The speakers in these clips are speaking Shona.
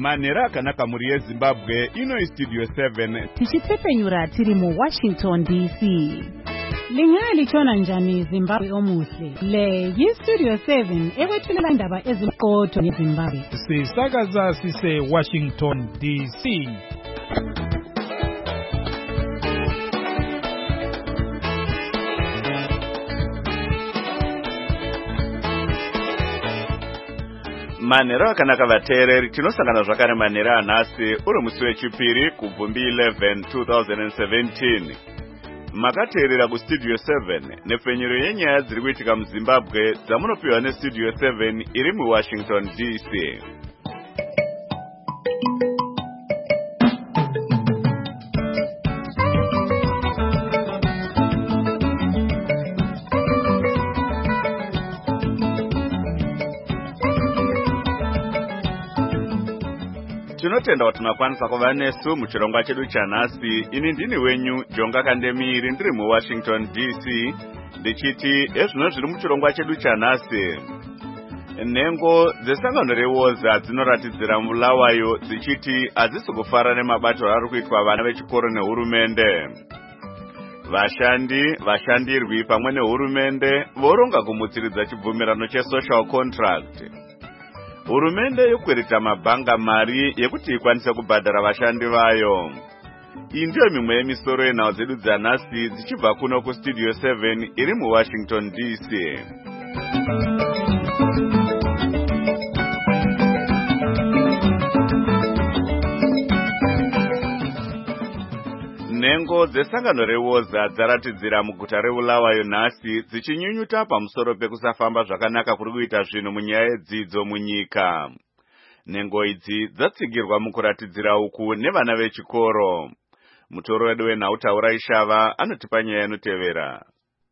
Manera akanaka muri yeZimbabwe ino Studio 7 tichitsepenyura tiri mu Washington DC. Lingalitshona njani Zimbabwe omuhle? Le yiStudio 7 ekwethulela indaba ezimqotho ngeZimbabwe. Sisakaza sise Washington DC. Manera akanaka vateereri tinosangana zvakare manera anhasi uri musi wechipiri kubvumbi 11 2017. Makateerera kuStudio 7 nepfenyuro yenyaya dziri kuitika muZimbabwe dzamunopiwa neStudio 7 iri muWashington DC. Tinotenda kuti makwanisa kuva nesu muchirongwa chedu chanhasi. Ini ndini wenyu Jonga Kandemiri ndiri muWashington DC ndichiti ezvino zviri muchirongwa chedu chanhasi. Nhengo dzesangano reWoza dzinoratidzira Bulawayo dzichiti hadzisi kufara nemabatiro ari kuitwa vana vechikoro nehurumende. Vashandirwi pamwe nehurumende voronga kumutsiridza chibvumirano chesocial contract. Hurumende yokwereta mabhanga mari yekuti ikwanise kubhadhara vashandi vayo. Iyi ndiyo mimwe yemisoro yenhau dzedu dzanhasi dzichibva kuno kuStudio 7 iri muWashington DC. Nhengo dzesangano reWoza dzaratidzira muguta reBulawayo nhasi dzichinyunyuta pamusoro pekusafamba zvakanaka kuri kuita zvinhu munyaya yedzidzo munyika. Nhengo idzi dzatsigirwa mukuratidzira uku nevana vechikoro. Mutoro wedu wenhau Taura Ishava anotipa nyaya inotevera.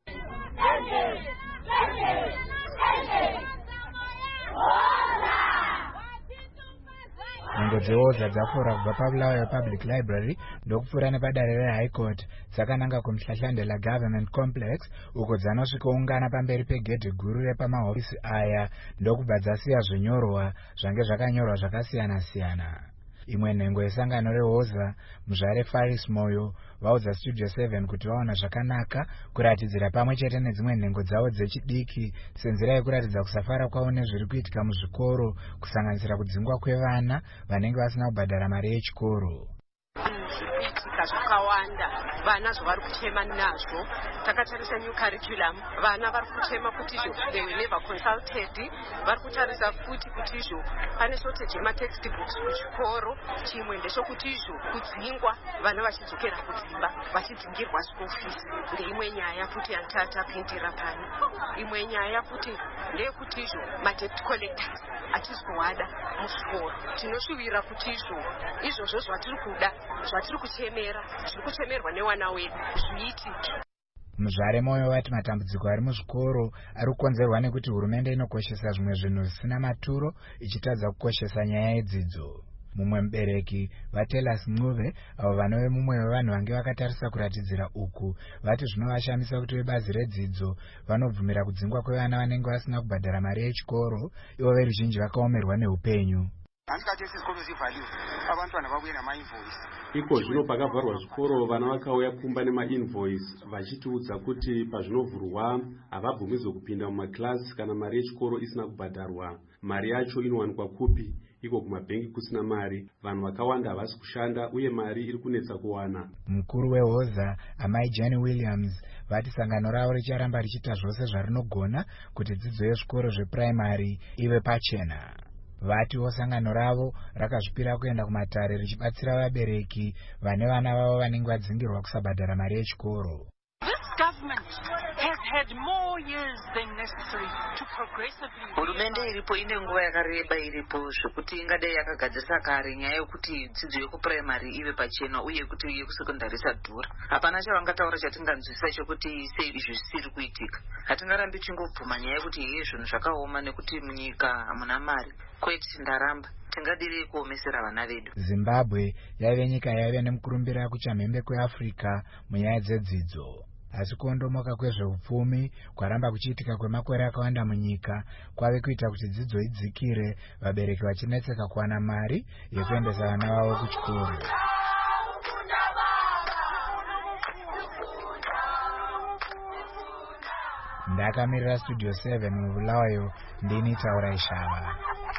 Nhengo dzeWoza dzafura kubva paBulawayo Public Library ndokupfuura nepadare reHigh Court dzakananga kuMhlahlandela Government Complex uko dzanosvikoungana pamberi pegedhi guru repamahofisi aya ndokubva dzasiya zvinyorwa zvange zvakanyorwa zvakasiyana-siyana. Imwe nhengo yesangano reWoza, muzvare Faris Moyo, vaudza Studio 7 kuti vaona zvakanaka kuratidzira pamwe chete nedzimwe nhengo dzavo dzechidiki senzira yekuratidza kusafara kwavo nezviri kuitika muzvikoro kusanganisira kudzingwa kwevana vanenge vasina kubhadhara mari yechikoro. Zvakawanda vana zvavari kuchema nazvo. Takatarisa new curriculum, vana vari kuchema kuti izvo they were never consulted. Vari kutarisa futi kuti izvo pane shortage yematextbooks kuchikoro. Chimwe ndechekuti izvo kudzingwa vana vachidzokera kudzimba vachidzingirwa school fees. Ndeimwe nyaya futi yatatapindira pano. Imwe nyaya futi ndeyekuti izvo madebt collectors atizowada muchikoro. Tinoshuvira kuti izvozvo zvatiri kuda zvatiri kuchemera zviri kuchemerwa nevana vedu zviitike. Muzvare Moyo vati matambudziko ari muzvikoro ari kukonzerwa nekuti hurumende inokoshesa zvimwe zvinhu zvisina maturo ichitadza kukoshesa nyaya yedzidzo. Mumwe mubereki Vatelas Mnuve avo vanove mumwe wevanhu vange vakatarisa kuratidzira uku vati zvinovashamisa kuti vebazi redzidzo vanobvumira kudzingwa kwevana vanenge vasina kubhadhara mari yechikoro ivo veruzhinji vakaomerwa neupenyu. Iko zvino pakavharwa zvikoro vana vakauya kumba nemainvoice vachitiudza kuti pazvinovhurwa havabvumidzwe kupinda mumaklasi kana mari yechikoro isina kubhadharwa. Mari yacho inowanikwa kupi? Iko kumabhengi kusina mari. Vanhu vakawanda havasi kushanda uye mari iri kunetsa kuwana. Mukuru weWoza Amai Jenny Williams vati sangano ravo richaramba richiita zvose zvarinogona kuti dzidzo yezvikoro zvepuraimari ive pachena. Vatiwo sangano ravo rakazvipira kuenda kumatare richibatsira vabereki vane vana vavo vanenge vadzingirwa kusabhadhara mari yechikoro. Hurumende iripo ine nguva yakareba iripo zvekuti ingadai yakagadzirisa kare nyaya yekuti dzidzo yekupuraimari ive pachena uye kuti yekusekondari isadhura. Hapana chavangataura chatinganzwisisa chokuti sei izvi zvisiri kuitika. Hatingarambi tingobvuma nyaya yekuti iye zvinhu zvakaoma nekuti munyika hamuna mari. Kwete ndaramba. Tingadiri kuomesera vana vedu. Zimbabwe yaive nyika yaive nemukurumbira kuchamhembe kweAfrica munyaya dzedzidzo. asi kuondomoka kwezveupfumi kwaramba kuchiitika kwemakore akawanda munyika kwave kuita kuti dzidzo idzikire, vabereki vachinetseka kuwana mari yekuendesa vana vavo kuchikoro. Ndakamirira Studio 7 muBulawayo, ndini Taura Ishava.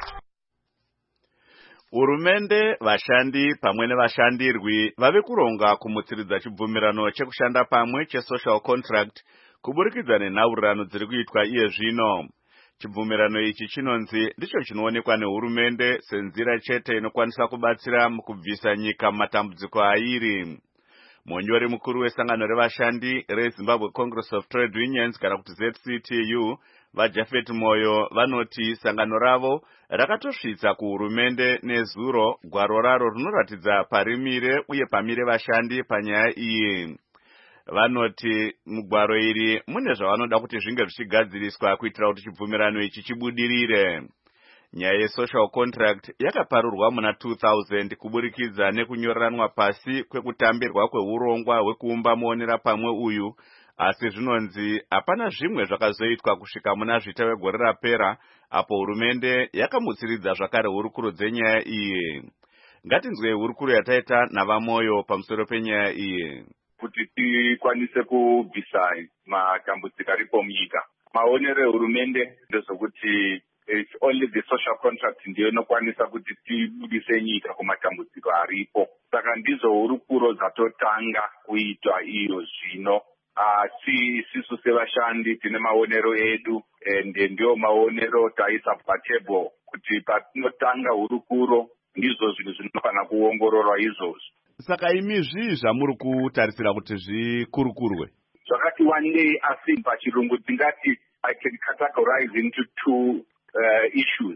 Hurumende, vashandi pamwe nevashandirwi vave kuronga kumutsiridza chibvumirano chekushanda pamwe chesocial contract kuburikidza nenhaurirano dziri kuitwa iye zvino. Chibvumirano ichi chinonzi ndicho chinoonekwa nehurumende senzira chete inokwanisa kubatsira mukubvisa nyika mumatambudziko airi. Monyori mukuru wesangano revashandi reZimbabwe Congress of Trade Unions kana kuti ZCTU vaJafet Moyo vanoti sangano ravo rakatosvitsa kuhurumende nezuro gwaro raro rinoratidza parimire uye pamire vashandi panyaya iyi. Vanoti mugwaro iri mune zvavanoda kuti zvinge zvichigadziriswa kuitira kuti chibvumirano ichi chibudirire. Nyaya yesocial contract yakaparurwa muna 2000 kuburikidza nekunyoreranwa pasi kwekutambirwa kweurongwa hwekuumba muonera pamwe uyu, asi zvinonzi hapana zvimwe zvakazoitwa kusvika muna zvita wegore rapera apo hurumende yakamutsiridza zvakare hurukuro dzenyaya iyi. Ngatinzwe hurukuro yataita navaMoyo pamusoro penyaya iyi. Kuti tikwanise kubvisa matambudziko aripo munyika, maonero ehurumende ndezvokuti it's only the social contract ndiyo inokwanisa kuti tibudise nyika kumatambudziko aripo. Saka ndizo hurukuro dzatotanga kuitwa iyo zvino. Asi isisu sevashandi tine maonero edu ende ndiyo maonero taisa patable kuti patinotanga hurukuro ndizvo zvinhu zvinofana kuongororwa izvozvo. Saka imi zvamuri kutarisira kuti zvikurukurwe? Zvakati one day, asi pachirungu tingati I can categorize into two issues.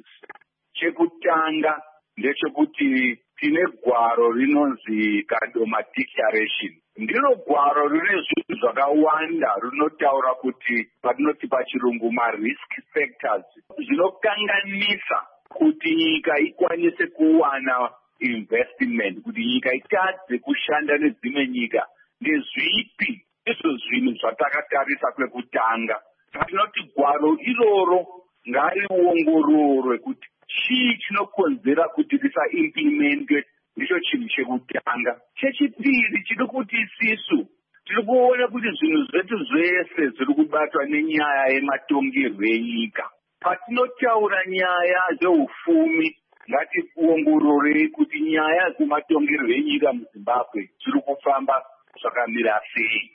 Chekutanga ndechekuti tine gwaro rinonzi Kadoma Declaration. Ndiro gwaro rine zvinhu zvakawanda rinotaura kuti patinoti pachirungu ma-risk factors zvinokanganisa kuti nyika ikwanise kuwana investment, kuti nyika itadze kushanda nedzimwe nyika. Ndezvipi izvo zvinhu zvatakatarisa kwekutanga? Tinoti gwaro iroro ngariongororwe kuti chii chinokonzera kuti risaimplementwe, ndicho chinhu chekutanga. Chechipiri chiri kuti isisu tiri kuona kuti zvinhu zvetu zvese zviri kubatwa nenyaya yematongerwo enyika. Patinotaura nyaya dzeupfumi, ngationgororei kuti nyaya dzematongerwo enyika muZimbabwe dziri kufamba zvakamira sei.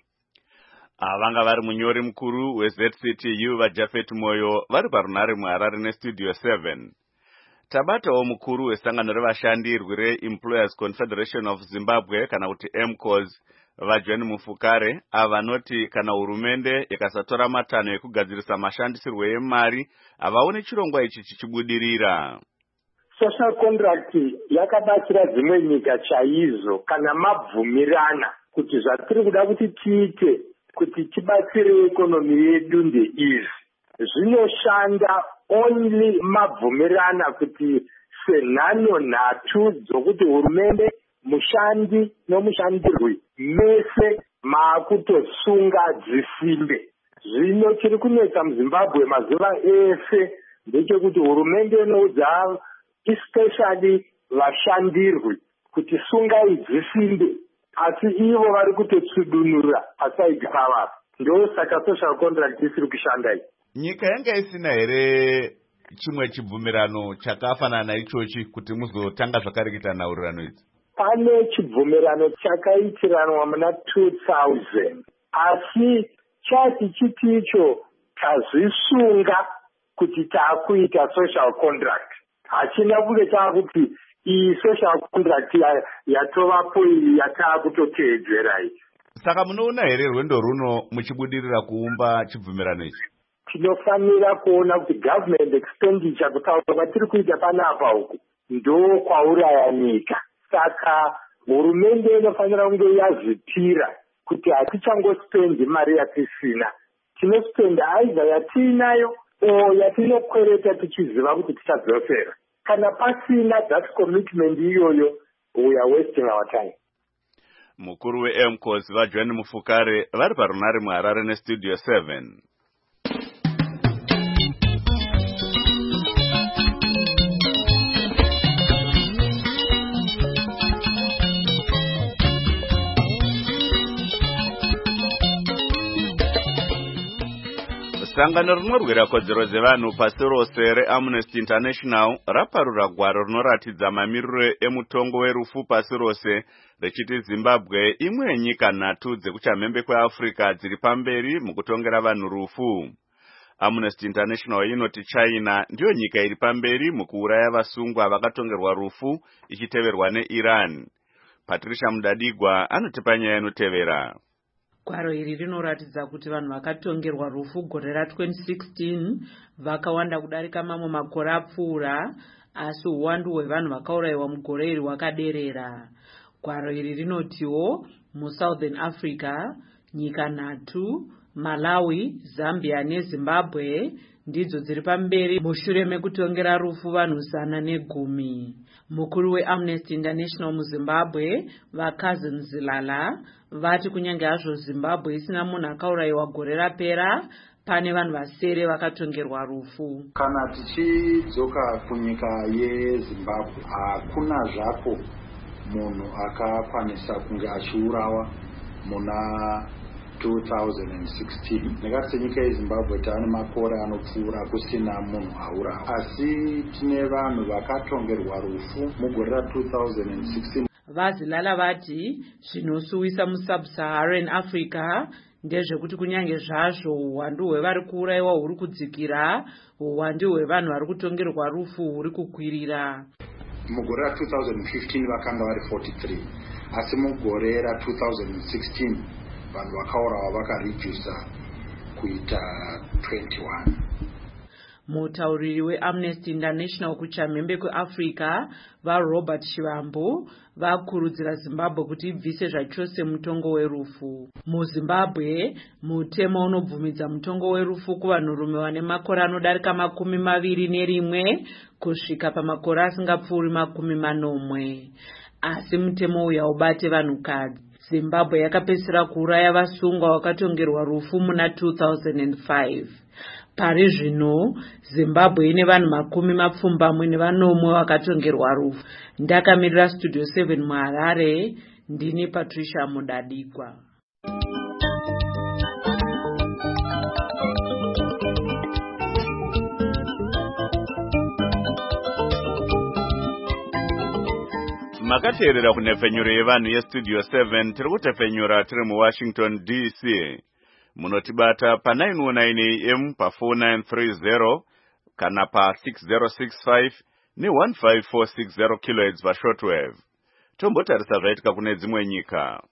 Vanga vari munyori mukuru weZCTU vaJafet Moyo vari parunhare muHarare neStudio 7. Tabatawo mukuru wesangano revashandirwi reEmployers Confederation of Zimbabwe kana kuti MCOS vaJohn Mufukare vanoti kana hurumende ikasatora matanho ekugadzirisa mashandisirwo emari havaone chirongwa ichi chichibudirira. Social contract yakabatsira dzimwe nyika chaizvo kana mabvumirana kuti zvatiri kuda kuti tiite kuti tibatsire ekonomi yedu ndeizvi. Zvinoshanda only mabvumirana kuti senhano nhatu dzokuti hurumende, mushandi nomushandirwi mese maakutosunga dzisimbe. Zvino chiri kunetsa muZimbabwe mazuva ese ndechekuti hurumende inoudza especially vashandirwi kuti sungai dzisimbe, asi ivo vari kutotsudunura pasaidi pavavo. Ndosaka social contract isiri kushanda iyi. Nyika yanga isina here chimwe chibvumirano chakafanana naichochi kuti muzotanga zvakare kuita nhaurirano idzi? Pane chibvumirano chakaitiranwa muna 2000, asi chati chiticho tazvisunga kuti taakuita social contract. Hachina kunge taakuti iyi social contract yatovapo iyi yataakutoteedzera iyi. Saka munoona here rwendo runo muchibudirira kuumba chibvumirano ichi? Tinofanira kuona kuti government expenditure kutaura kwatiri kuita panapa uku ndo kwauraya nyika. Saka hurumende inofanira kunge yazvipira kuti hatichangospend mari yatisina. Tinospenda aidha yatiinayo o yatinokwereta tichiziva kuti tichadzosera. Kana pasina that commitment iyoyo, we are wasting our time. mukuru weMCOS vaJohn Mufukare vari parunare muHarare neStudio 7. Sangano rinorwira kodzero dzevanhu pasi rose reAmnesty International raparura gwaro rinoratidza mamiriro emutongo werufu pasi rose rechiti Zimbabwe imwe yenyika nhatu dzekuchamhembe kweAfrica dziri pamberi mukutongera vanhu rufu. Amnesty International inoti China ndiyo nyika iri pamberi mukuuraya vasungwa vakatongerwa rufu ichiteverwa neIran. Patricia Mudadigwa anotipa nyaya inotevera. Gwaro iri rinoratidza kuti vanhu vakatongerwa rufu gore ra2016 vakawanda kudarika mamwe makore apfuura, asi uwandu hwevanhu vakaurayiwa mugore iri hwakaderera. Gwaro iri rinotiwo muSouthern Africa nyika nhatu, Malawi, Zambia neZimbabwe ndidzo dziri pamberi mushure mekutongera rufu vanhu 110. Mukuru weAmnesty International muZimbabwe vaCousin Zilala vati kunyange hazvo Zimbabwe isina munhu akaurayiwa gore rapera, pane vanhu vasere vakatongerwa rufu. Kana tichidzoka kunyika yeZimbabwe hakuna zvako munhu akakwanisa kunge achiurawa muna 2016. Nekati senyika yeZimbabwe tane makore anopfuura kusina munhu aurawa, asi tine vanhu vakatongerwa rufu mugore ra2016. Vazilala vati zvinosuwisa muSub-Saharan Africa ndezvekuti kunyange zvazvo uwandu hwevari kuurayiwa huri kudzikira, uwandu hwevanhu vari kutongerwa rufu huri kukwirira. Mugore ra2015 vakanga vari 43, asi mugore ra2016 vanhu vakaurawa vakaredusa kuita 21. Mutauriri weAmnesty International kuchamhembe kweAfrica vaRobert Shivambu vakurudzira Zimbabwe kuti ibvise zvachose mutongo werufu. MuZimbabwe mutemo unobvumidza mutongo werufu kuvanhurume vane makore anodarika 21 kusvika pamakore asingapfuuri 40, asi mutemo uyu haubate vanhukadzi. Zimbabwe yakapedzisira kuuraya vasungwa vakatongerwa rufu muna 2005. Pari zvino Zimbabwe ine vanhu 24 vakatongerwa rufu. Ndakamirira Studio 7 muHarare, ndini Patricia Mudadigwa. Makateerera kunhepfenyuro yevanhu yeStudio 7 tiri kutefenyura tiri muWashington DC. Munotibata pa 919 AM pa 4930 kana pa 6065 ne 15460 kHz pa shortwave. Tombotarisa zvaitika kune dzimwe nyika.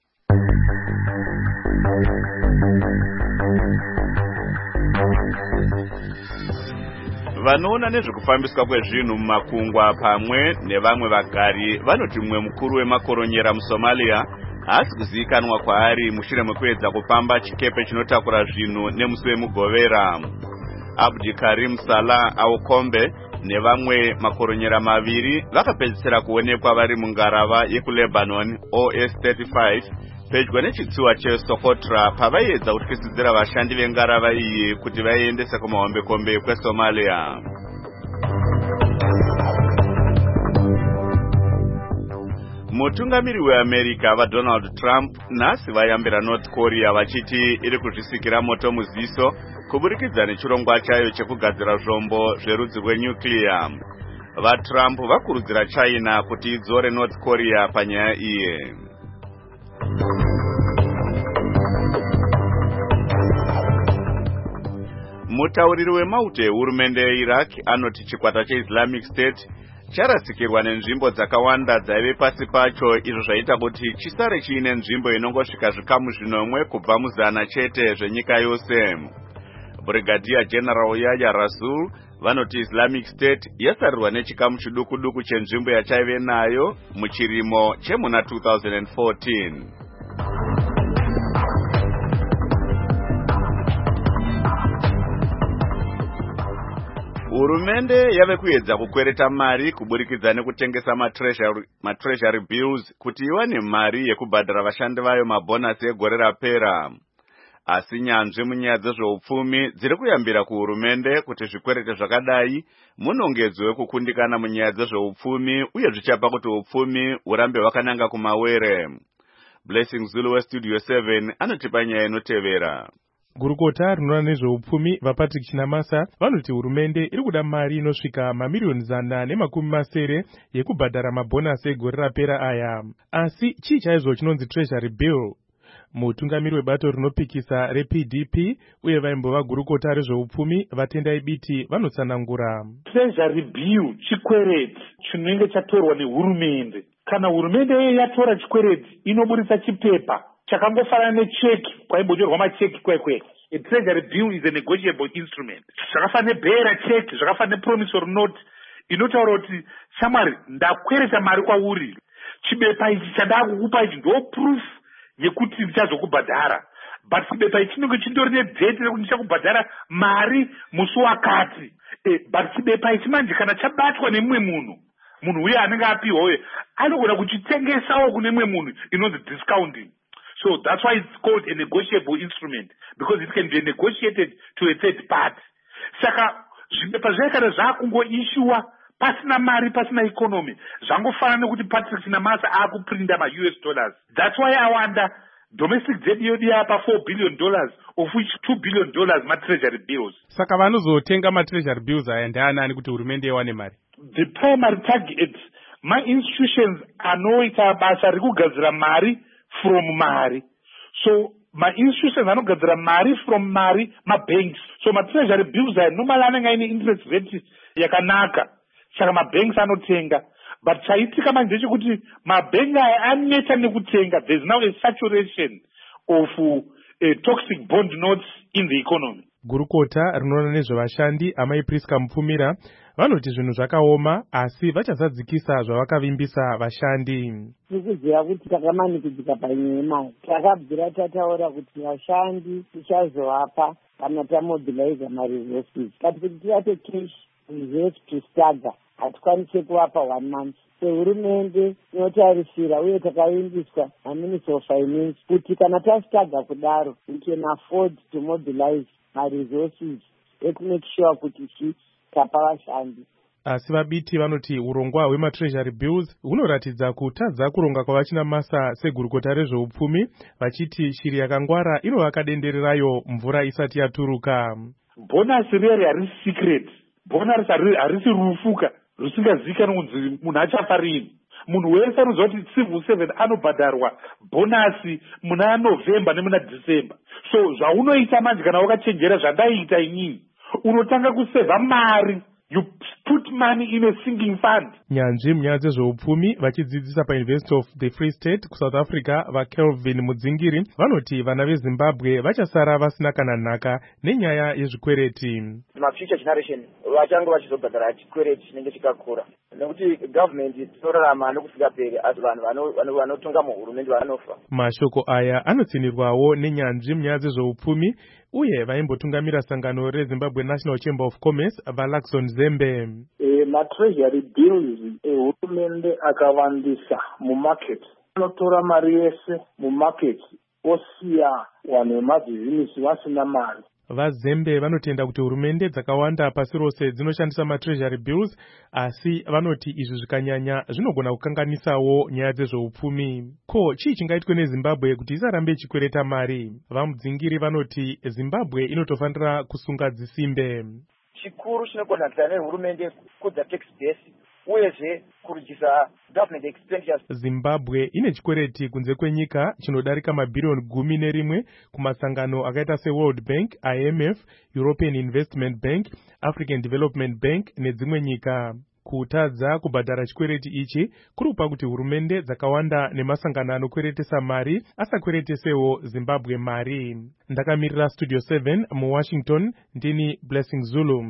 Vanoona nezvekufambiswa kwezvinhu mumakungwa pamwe nevamwe vagari vanoti mumwe mukuru wemakoronyera muSomalia haasi kuzivikanwa kwaari mushure mekuedza kupamba chikepe chinotakura zvinhu nemusi wemugovera. Abdi Karim Salah Aukombe nevamwe makoronyera maviri vakapedzisira kuonekwa vari mungarava yekuLebanon OS-35 pedyo nechitsuwa cheSocotra pavaiedza kutyisidzira vashandi vengarava iyi kuti vaiendese kumahombekombe kweSomalia. Mutungamiri weAmerica vaDonald Trump nhasi vayambira North Korea vachiti iri kuzvisikira moto muziso kuburikidza nechirongwa chayo chekugadzira zvombo zverudzi rwenyuclear. VaTrump vakurudzira China kuti idzore North Korea panyaya iyi. Mutauriri wemauto ehurumende yeIraq anoti chikwata cheIslamic State charasikirwa nenzvimbo dzakawanda dzaive pasi pacho, izvo zvaita kuti chisare chiine nzvimbo inongosvika zvikamu 10 kubva mu100 chete zvenyika yose. Brigadier General Yahya Rasul vanoti Islamic State yasarirwa nechikamu chiduku chenzvimbo yachaive nayo muchirimo chemuna 2014. Hurumende yave kuedza kukwereta mari kuburikidza nekutengesa matreasury bills kuti iwane mari yekubhadhara vashandi vayo mabhonasi egore rapera. Asi nyanzvi munyaya dzezveupfumi dziri kuyambira kuhurumende kuti zvikwerete zvakadai munongedzo wekukundikana munyaya dzezveupfumi uye zvichapa kuti upfumi hurambe hwakananga kumawere. Blessing Zulu weStudio 7 anotipa nyaya inotevera. Gurukota rinoona nezveupfumi vaPatrick Chinamasa vanoti hurumende iri kuda mari inosvika mamiliyoni 170 yekubhadhara mabhonasi egore rapera aya. Asi chii chaizvo chinonzi treasury bill? Mutungamiri webato rinopikisa rePDP uye vaimbova gurukota rezveupfumi vaTendai Biti vanotsanangura. Treasury bill chikwereti chinenge chatorwa nehurumende. Kana hurumende yatora chikwereti inoburitsa chipepa chakangofanana necheki kwaimbonyorwa macheki kwekwe. A treasury bill is a negotiable instrument. Zvakafanana nebhera cheki, zvakafanana nepromissory note inotaura kuti shamwari ndakweresa mari kwauri. Chipepa ichi chandakukupa ichi ndo proof yekuti ndichazokubhadhara. But chipepa ichi chinenge chindori nedate rekuti ndichakubhadhara mari musi wakati. But chipepa ichi manje kana chabatwa nemumwe munhu uye anenge apiwa uye anogona kuchitengesawo kune mumwe munhu inonzi discounting. So that's why it's called a negotiable instrument, because it can be negotiated to a third party. Saka zvipepa zvaikana zvakungoishiwa pasina mari, pasina economy. Zvangofanana nekuti Patrick Chinamasa akuprinta ma-US dollars. That's why awanda domestic debt yodi yapa $4 billion, of which $2 billion ma-treasury bills. Saka vanozotenga ma-treasury bills aya ndeanani kuti hurumende iwane mari? The primary target, ma-institutions anoita basa rekugadzira mari from mari. So ma-institutions anogadzira mari from mari, ma-banks. So ma-treasury bills aya normally anenge aine interest rate yakanaka. Saka ma-banks anotenga. But chaitika manje ndechekuti mabhengi aya aneta nekutenga. There's now a saturation of toxic bond notes in the economy. Gurukota rinoona nezvevashandi Amai Priska Mupfumira vanoti zvinhu zvakaoma asi vachazadzikisa zvavakavimbisa vashandi. Tikuziva kuti takamanikidzika panyaya yemari. Takabvira tataura kuti vashandi tichazovapa kana tamobilize maresources. Kati kuti tivape cash reserve to stagger. Hatikwanise kuvapa 1 month. Hurumende inotarisira uye takavimbiswa naMinister of Finance kuti kana tastaga kudaro we can afford to mobilize our resources to make sure kuti tapa vashandi. Asi vaBiti vanoti urongwa hwema-treasury bills hunoratidza kutadza kuronga kwavaChinamasa segurukota rezveupfumi, vachiti shiri yakangwara inovaka dendere rayo mvura isati yaturuka. Bonasi riri harisi secret. Bonasi harisi rufuka rusingazivikanwi kunzi munhu achafa rini. Munhu wese anoziva kuti civil servant anobhadharwa bonasi muna November nemuna December. So zvaunoita manje kana wakachenjera zvandaita inini, unotanga kusevha mari. You put money in a sinking fund. Nyanzvi munyaya dzezveupfumi vachidzidzisa paUniversity of the Free State kuSouth Africa vaKelvin Mudzingiri vanoti vana veZimbabwe vachasara vasina kana nhaka nenyaya yezvikwereti. Future generation vachange vachizobhadhara chikwereti chinenge chikakura nekuti government inorarama nokusingaperi asi vanhu vanotonga muhurumende vanofa. Mashoko aya anotsinirwawo nenyanzvi munyaya dzezveupfumi uye vaimbotungamira sangano reZimbabwe National Chamber of Commerce vaLaxon Zembe. Ma-treasury bills hurumende akawandisa mumarket anotora mari yese mumarket osiya vanhu vemabhizinisi vasina mari. VaZembe vanotenda kuti hurumende dzakawanda pasi rose dzinoshandisa ma-treasury bills, asi vanoti izvi zvikanyanya zvinogona kukanganisawo nyaya dzezveupfumi. Ko chii chingaitwe neZimbabwe kuti isarambe ichikwereta mari? VaMudzingiri vanoti Zimbabwe inotofanira kusunga dzisimbe. Chikuru chinogona kuita nehurumende kudza tax base uyezve kurujisa government expenditures. Zimbabwe ine chikwereti kunze kwenyika chinodarika mabhiriyoni 11 kumasangano akaita seWorld Bank, IMF, European Investment Bank, African Development Bank nedzimwe nyika. Kutadza kubhadhara chikwereti ichi kurupa kuti hurumende dzakawanda nemasangano anokweretesa mari asakweretesewo Zimbabwe mari. Ndakamirira Studio 7 muWashington, ndini Blessing Zulu.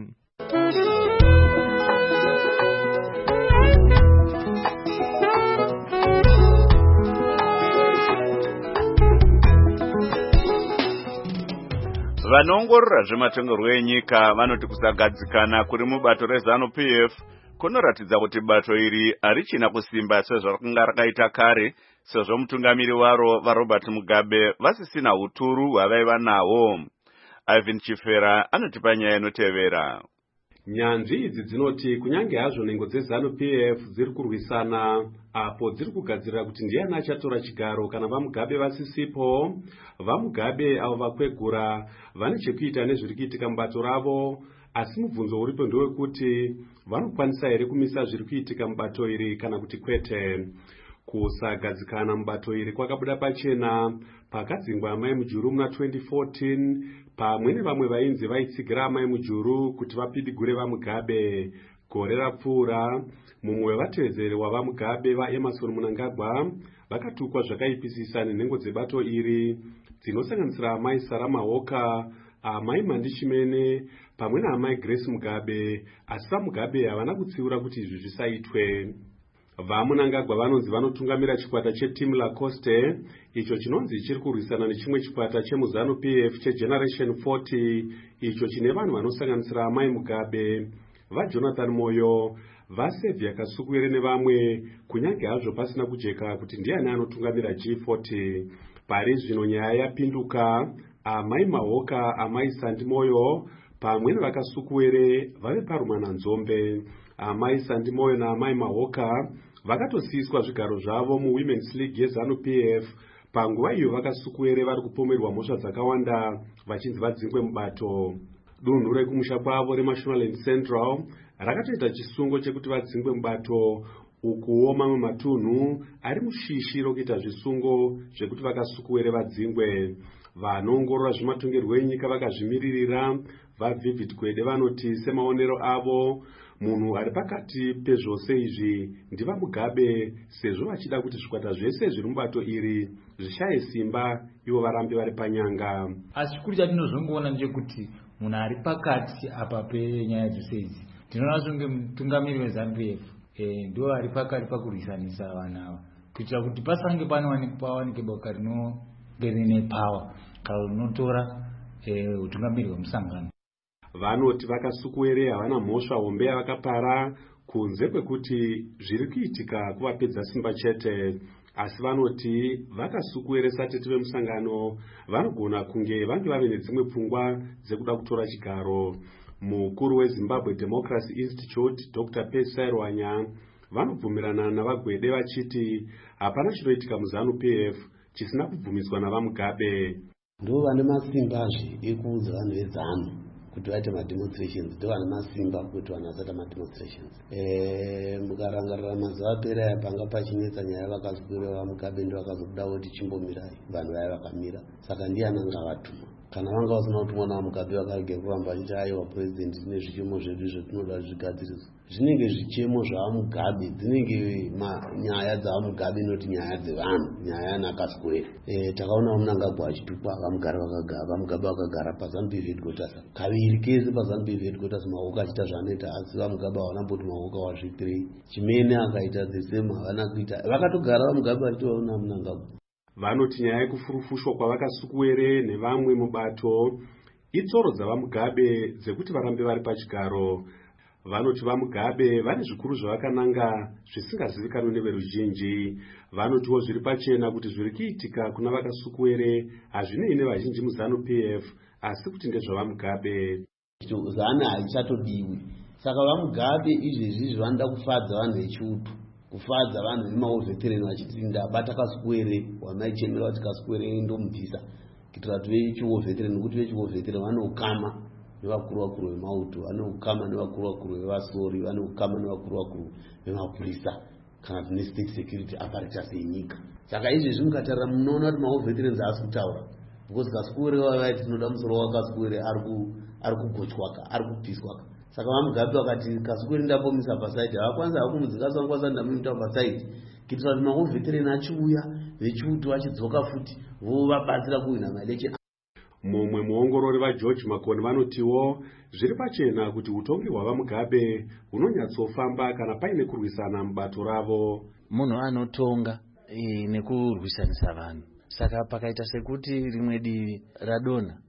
Vanoongorora zvematongerwo enyika vanoti kusagadzikana kuri mubato reZANU-PF kunoratidza kuti bato iri harichina kusimba sezvakanga rakaita kare, sezvo mutungamiri waro vaRobert Mugabe vasisina huturu hwavaiva nahwo. Ivan Chifera anotipa nyaya inotevera. Nyanzvi idzi dzinoti kunyange hazvo nhengo dzeZANU-PF dziri kurwisana apo dziri kugadzirira kuti ndiani achatora chigaro kana vaMugabe vasisipo, vaMugabe avo vakwegura vane chekuita nezviri kuitika mubato ravo, asi mubvunzo uripo ndewekuti vanokwanisa here kumisa zviri kuitika mubato iri kana kuti kwete. Kusagadzikana mubato iri kwakabuda pachena pakadzingwa Amai Mujuru muna 2014 pamwe nevamwe vainzi vaitsigira Amai Mujuru kuti vapidigure vaMugabe. Gore rapfuura mumwe wevatevedzeri wavaMugabe vaEmerson Mnangagwa vakatukwa zvakaipisisa nenhengo dzebato iri dzinosanganisira Amai Sarah Mahoka, Amai Mandi Chimene pamwe naAmai Grace Mugabe, asi vaMugabe havana kutsiura kuti izvi zvisaitwe. VaMnangagwa vanonzi vanotungamira chikwata cheTeam Lacoste, icho chinonzi chiri kurwisana nechimwe chikwata chemuZANU-PF cheGeneration 40, icho chine vanhu vanosanganisira Amai Mugabe, vaJonathan Moyo, vaSevia Kasukwere nevamwe, kunyange hazvo pasina kujeka kuti ndiani anotungamira G40. Pari zvino nyaya yapinduka, Amai Mahoka, Amai Sandi Moyo pamwe nevakasukwere vave parumana nzombe. Amai Sandi Moyo naAmai Mahoka vakatosiyiswa zvigaro zvavo muWomen's League yeZANU-PF panguva iyo vakasukwere vari kupomerwa mhosva dzakawanda vachinzi vadzingwe mubato. Dunhu rekumusha kwavo reMashonaland Central rakatoita chisungo chekuti vadzingwe mubato, ukuwo mamwe matunhu ari mushishi rokuita zvisungo zvekuti vakasukwere vadzingwe. Vanoongorora zvematongerwo enyika vakazvimiririra vaVivid Gwede vanoti semaonero avo munhu ari pakati pezvose izvi ndivaMugabe, sezvo vachida kuti zvikwata zvese zviri mubato iri zvishaye simba ivo varambe vari panyanga. Asi chikuru chatinozongoona ndechekuti munhu ari pakati apa penyaya dzose idzi tinoona songe mutungamiri weZANU-PF ndo ari pakati pakurwisanisa vanhu ava kuitira kuti pasange pawanike boka rinenge rine pawa kana rinotora utungamiri hwemusangano. Vanoti vakasukwere havana mhosva hombe yavakapara kunze kwekuti zviri kuitika kuvapedza simba chete, asi vanoti vakasukwere satete vemusangano vanogona kunge vange vave nedzimwe pfungwa dzekuda kutora chigaro. Mukuru weZimbabwe Democracy Institute Dr. Percy Rwanya vanobvumirana navaGwede vachiti hapana chinoitika muZANU-PF chisina kubvumiswa navaMugabe. Ndo vane masimbazve ekuudza vanhu veZANU kuti vaite mademonstrations, ndo vane masimba kuti vanhu vasaita mademonstrations. Mukarangarira mazuva apera aya panga pachinetsa nyaya vakasukwere vaMugabe ndo vakazobuda kuti chimbomirai, vanhu vaya vakamira. Saka ndiani angavatuma? Kana vanga vasina kutumwa naMugabe vakarege kuramba vachiti aiwa president tine zvichemo zvedu zvetinoda zvigadziriswa. Zvinenge zvichemo zvavaMugabe, dzinenge nyaya dzavaMugabe noti nyaya dzevanhu, nyaya yanakaswere. Takaona Mnangagwa achitukwa vaMugabe vakagara paZANU-PF headquarters. Kaviri kese paZANU-PF headquarters Mahoka achita zvaanoita, asi vaMugabe havana mboti Mahoka wazvipirei. Chimene akaita the same havana kuita. Vakatogara vaMugabe vachitoona Mnangagwa. Vanoti nyaya yekufurufushwa kwavakasukwere nevamwe mubato itsoro dzavaMugabe dzekuti varambe vari pachigaro. Vanoti vaMugabe vane zvikuru zvavakananga zvisingazivikanwi neveruzhinji. Vanotiwo zviri pachena kuti zviri kuitika kuna vakasukwere hazvinei nevazhinji muZANU-PF asi kuti ndezvavaMugabe. ZANU haichatodiwi. Saka vaMugabe izvezvi vanoda kufadza vanhu vechiutu, kufadza vanhu vemaovhetereni vachiti ndabata Kasukwere wamaichemera kuti Kasukwere ndomubvisa kuitira kuti vechiovhetereni, nokuti vechiovhetereni vane ukama nevakuru vakuru vemauto, vane ukama nevakuru vakuru vevasori, vane ukama nevakuru vakuru vemapurisa kana kuti nestate security apparatus yenyika. Saka izvezvi mukatarira munoona kuti maovhetereni haasi kutaura, because Kasukwere vavaiti tinoda musoro waKasukwere ari kugochwaka, ari kupiswaka. Saka vaMugabe vakati Kasukwere ndapomisa pasaiti, havakwanisa hakumudzikasa vakwanisa ndamuita pasaiti kuitira kuti maovhetereni achiuya vechiutu vachidzoka futi vovabatsira kuhwina maelection. Mumwe muongorori vaGeorge Makoni vanotiwo zviri pachena kuti utongi hwavaMugabe hunonyatsofamba kana paine kurwisana mubato ravo. Munhu anotonga nekurwisanisa vanhu, saka pakaita sekuti rimwe divi radonha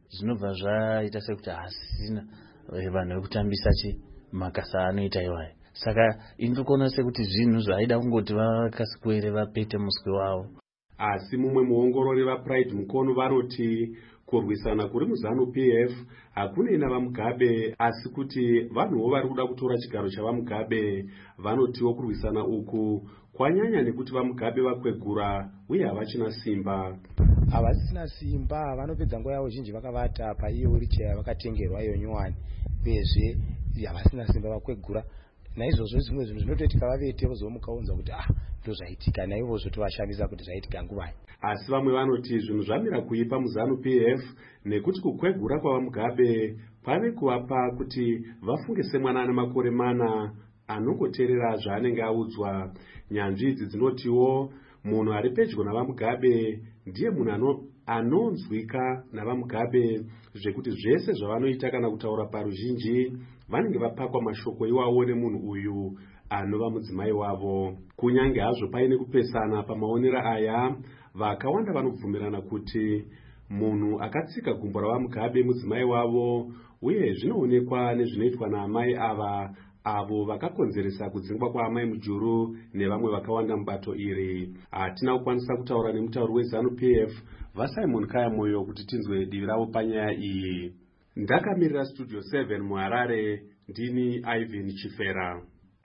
zvinobva zvaita sekuti hasina vanhu vekutambisa makasa anoita iwayo. Saka indikuona sekuti zvinhu zvaida kungoti vakasikwere vapete muswe wavo. Asi mumwe muongorori vaPride Mukono vanoti kurwisana kuri muZANU-PF hakuneina vaMugabe, asi kuti vanhuwo vari kuda kutora chigaro chavaMugabe. Vanotiwo kurwisana uku kwanyanya nekuti vaMugabe vakwegura uye havachina simba. Havasina simba, vanopedza nguva yavo zhinji vakavata paiyo wheelchair vakatengerwa iyo nyuwani, uyezve havasina simba vakwegura. Naizvozvo zvimwe zvinhu zvinotoitika vavete vozomukaunza kuti ndozvaitika, naivozvo tovashamisa kuti zvaitika nguvai. Asi vamwe vanoti zvinhu zvamira kuipa muZANU-PF nekuti kukwegura kwavaMugabe kwave kuvapa kuti vafunge semwana ane makore 4 anongoteerera zvaanenge audzwa. Nyanzvi idzi dzinotiwo munhu ari pedyo navaMugabe ndiye munhu anonzwika navaMugabe, zvekuti zvese zvavanoita kana kutaura paruzhinji vanenge vapakwa mashoko iwawo nemunhu uyu anova mudzimai wavo. Kunyange hazvo paine kupesana pamaonera aya, vakawanda vanobvumirana kuti munhu akatsika gumbo ravaMugabe mudzimai wavo, uye zvinoonekwa nezvinoitwa naamai avo vakakonzeresa kudzingwa kwaamai Mujuru nevamwe vakawanda mubato iri. Hatina kukwanisa kutaura nemutauri weZANU-PF vaSimon Kayamoyo kuti tinzwe divi ravo panyaya iyi. Ndakamirira Studio 7 muHarare, ndini Ivan Chifera.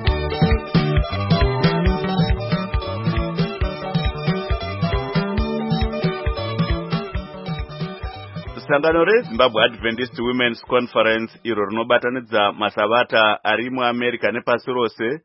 Sangano reZimbabwe Adventist Women's Conference iro rinobatanidza masabata ari muAmerica nepasi rose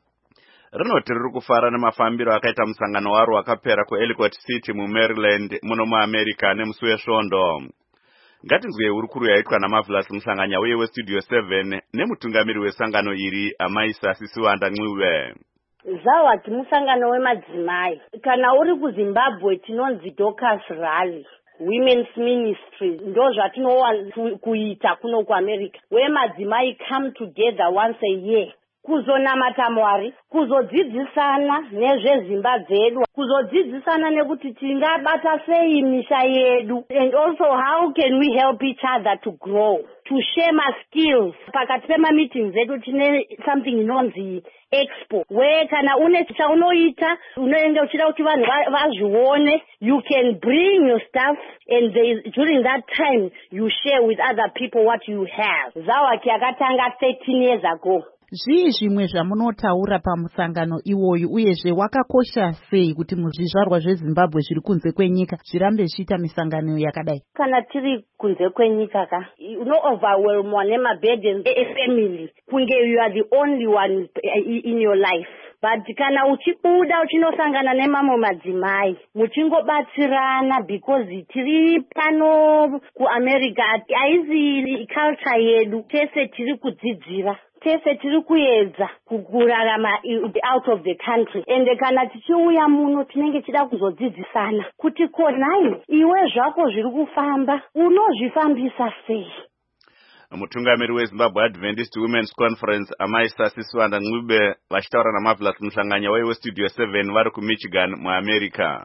rinoti riri kufara nemafambiro akaita musangano waro wakapera kuEllicott City muMaryland muno muAmerica nemusi wesvondo. Ngatinzwe hurukuru yaitwa naMarvelous Musanganya uye weStudio 7 nemutungamiri wesangano iri Amai Sasisiwanda Ncube. Zawati musangano wemadzimai. Kana uri kuZimbabwe tinonzi Dorcas Rally, Women's Ministry, ndo zvatinowana kuita kuno kuAmerica. Wemadzimai come together once a year. Kuzonamata Mwari, kuzodzidzisana nezvezimba dzedu, kuzodzidzisana nekuti tingabata sei misha yedu, and also how can we help each other to grow, to share my skills. Pakati pema meetings zedu tine something inonzi expo, where kana une chaunoita unoenda uchida kuti vanhu vazvione, you can bring your stuff and during that time you share with other people what you have. Zawaki yakatanga 13 years ago. Zvii zvimwe zvamunotaura pamusangano iwoyu, uyezve wakakosha sei kuti muzvizvarwa zveZimbabwe zviri kunze kwenyika zvirambe zvichiita misangano yakadai? Kana tiri kunze kwenyika overwhelmwa nemaburdens efamily, kunge you are the only one in your life. But kana uchibuda uchinosangana nemamwe madzimai muchingobatsirana, because tiri pano kuAmerica aizi culture yedu, tese tiri kudzidzira, tese tiri kuedza kurarama out of the country, and kana tichiuya muno tinenge tichida kuzodzidzisana kuti konai iwe zvako zviri kufamba unozvifambisa sei. Mutungamiri weZimbabwe Adventist Women's Conference Amai Sasisiwanda Ncube vachitaura naMarvelous Musanganya weStudio 7 vari kuMichigan muAmerica.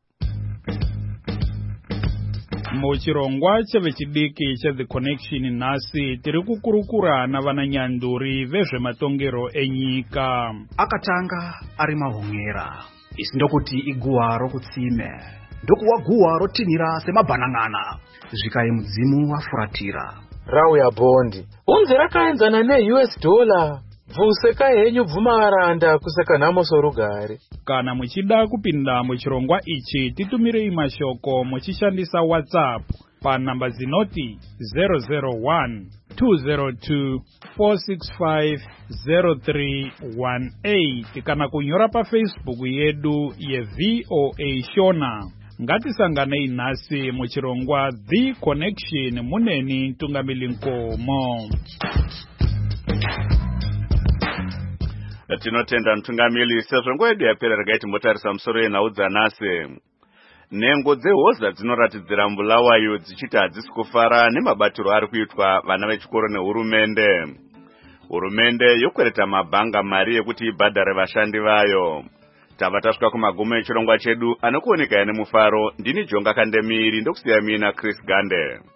Muchirongwa chevechidiki cheThe Connection nhasi tiri kukurukura navananyanduri vezvematongero enyika. Akatanga ari mahonyera, isi ndokuti iguwa rokutsime, ndokuwa guwa rotinhira semabhanan'ana, zvikai mudzimu wafuratira. Rauya bondi unzi rakaenzana neUS dollar, bvuseka henyu bvuma varanda kuseka nhamoso rugare. Kana muchida kupinda muchirongwa ichi titumirei mashoko muchishandisa WhatsApp panhamba dzinoti 001-202-465-0318 kana kunyora paFacebook yedu yeVOA Shona. Ngatisanganei nhasi muchirongwa The Connection muneni Tungamili Nkomo. Tinotenda Mtungamili sezvo nguva yedu yapera regai timbotarisa musoro yenhau dzanhasi. Nhengo dzehoza dzinoratidzira Mbulawayo dzichiti hadzisi kufara nemabatiro ari kuitwa vana vechikoro nehurumende. Hurumende yokwereta mabhanga mari yekuti ibhadhare vashandi vayo. Tava tasvika kumagumo echirongwa chedu anokuoneka nemufaro. Ndini Jonga Kandemiri ndokusiya mina Chris Gande.